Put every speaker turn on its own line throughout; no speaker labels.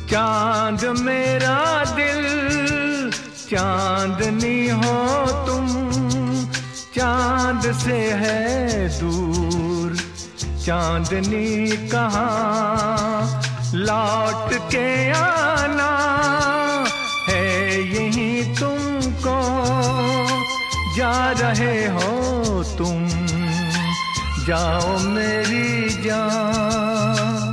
चांद मेरा दिल चांदनी हो तुम, चांद से है दूर चांदनी कहाँ, लौट के आना है यहीं तुमको, जा रहे हो तुम, जाओ मेरी जान।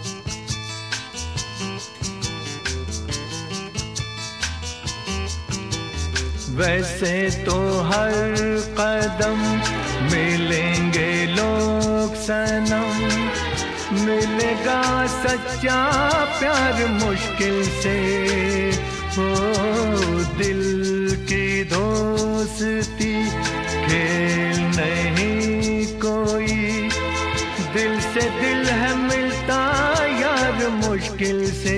वैसे तो हर कदम मिलेंगे लोग सनम, मिलेगा सच्चा प्यार मुश्किल से, हो दिल की दोस्ती खेल नहीं कोई, दिल से दिल है मिलता यार मुश्किल से,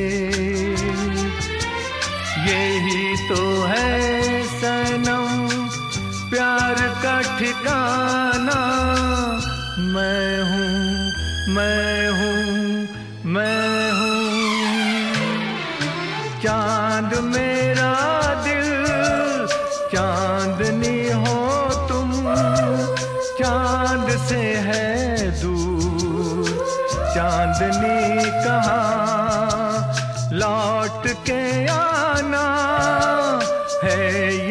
यही तो है सनम प्यार का ठिकाना। मैं हूँ मैं हूँ मैं हूँ चांद मेरा दिल चांदनी हो तुम, चांद से है दूर चांदनी कहाँ, लौट के आना है